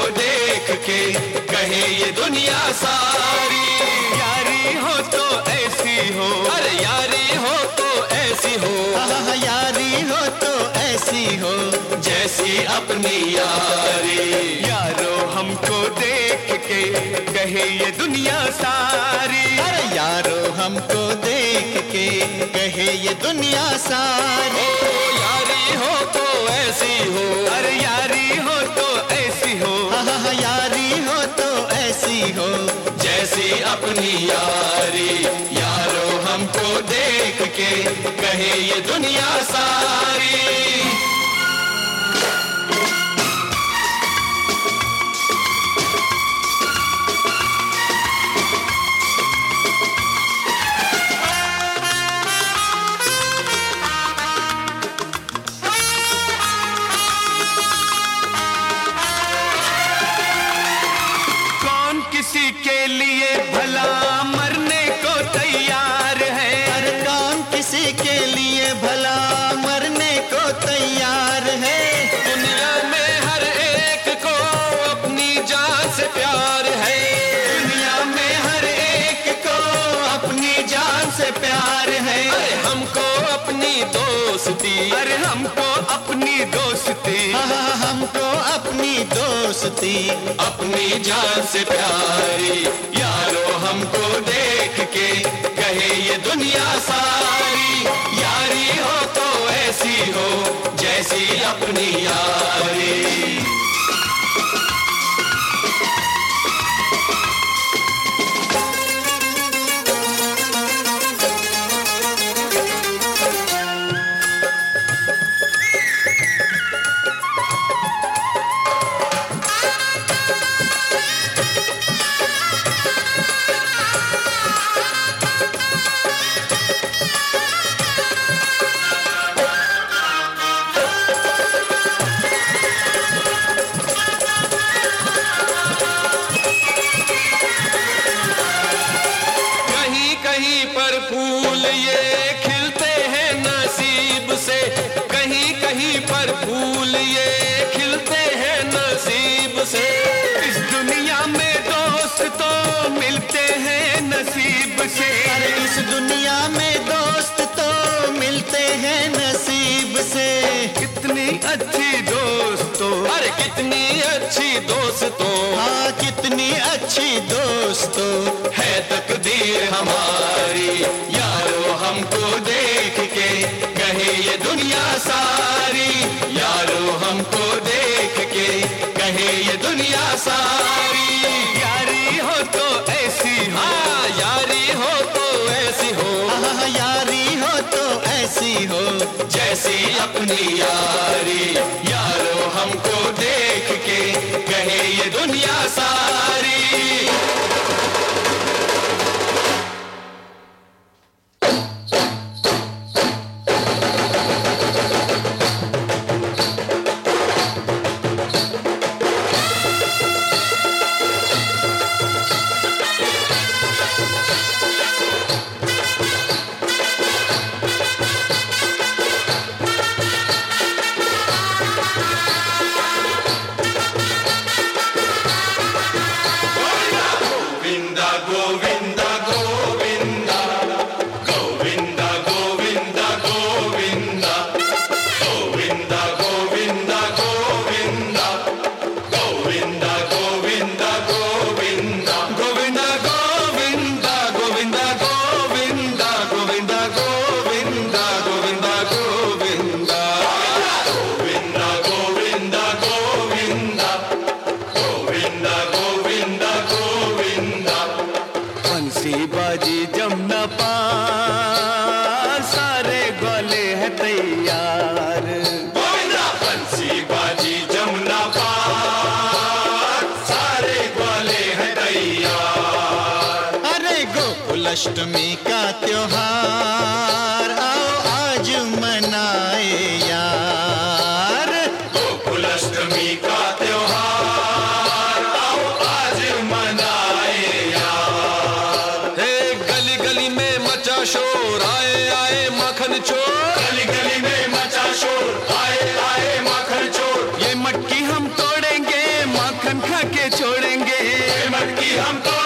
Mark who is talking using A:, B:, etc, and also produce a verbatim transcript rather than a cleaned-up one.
A: देख के कहे ये दुनिया सारी,
B: यारी हो तो ऐसी हो,
A: अरे यारी हो तो ऐसी हो,
B: हाँ यारी हो तो ऐसी हो
A: जैसी अपनी यारी।
B: यारो हमको देख के कहे ये दुनिया सारी,
C: अरे यारो हमको देख के कहे ये दुनिया सारी।
A: ओ यारी हो तो ऐसी हो,
B: अरे यारी हो तो ऐसी हो,
C: हाँ यारी हो तो ऐसी हो
A: जैसी अपनी यारी। यारो हमको देख के कहे ये दुनिया सारी।
B: किसी के लिए भला मरने को तैयार है,
C: अरे कौन किसी के लिए भला मरने को तैयार है।
A: दुनिया में हर एक को अपनी जान से प्यार है,
C: दुनिया में हर एक को अपनी जान से प्यार है।
A: अरे हमको अपनी दोस्ती,
B: अरे हमको अपनी दोस्ती,
C: हाँ हमको अपनी दोस्ती
A: अपनी जान से प्यारी। यारो हमको देख के कहे ये दुनिया सारी, यारी हो तो ऐसी हो जैसी अपनी यारी। कहीं पर फूल ये खिलते हैं नसीब से, कहीं कहीं पर फूल ये खिलते हैं नसीब से।
B: इस दुनिया में दोस्त तो मिलते हैं नसीब से,
C: अरे इस दुनिया में दोस्त तो मिलते हैं नसीब से।
B: कितनी अच्छी दोस्तों,
A: अरे कितनी अच्छी दोस्तों,
C: हाँ कितनी अच्छी दोस्तों
A: है तकदीर हमारी। यारो हमको देख के कहे ये दुनिया सारी, यारो हमको देख के कहे ये दुनिया सारी।
B: यारी हो तो ऐसी हो,
A: हाँ यारी हो तो ऐसी हो,
C: हाँ यारी हो तो ऐसी हो
A: जैसी अपनी यारी। यारो हमको देख के कहे ये दुनिया सारी।
B: बाजी जमुना पार सारे ग्वाले हैं तैयार।
A: गोविंदा बंसी बाजी जमुना पार सारे ग्वाले हैं तैयार।
C: अरे गोकुल अष्टमी का त्योहार आओ आज मनाए यार।
A: गोकुल अष्टमी का त्योहार आओ आज मनाए यार।
B: हे गली गली में मचा शोर, आए आए माखन चोर।
A: गली गली में मचा शोर, आए आए माखन चोर।
B: ये मटकी हम तोड़ेंगे, माखन कसम खा के छोड़ेंगे।
A: मटकी हम तो